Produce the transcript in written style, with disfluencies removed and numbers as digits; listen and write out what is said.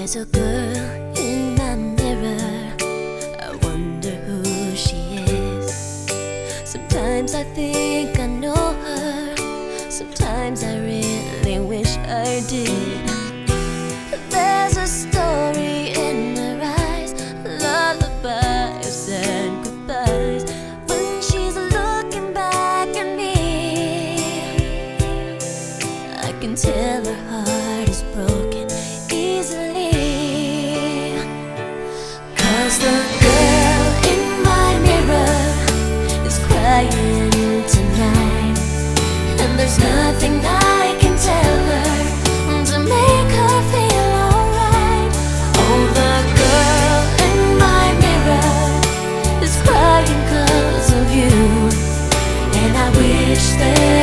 There's a girl in my mirror, I wonder who she is. Sometimes I think I know her, sometimes I really wish I did. There's a story in her eyes, lullabies and goodbyes. When she's looking back at me, I can tell her heart is broken easily. 'Cause the girl in my mirror is crying tonight, and there's nothing I can tell her to make her feel alright. Oh, the girl in my mirror is crying 'cause of you, and I wish that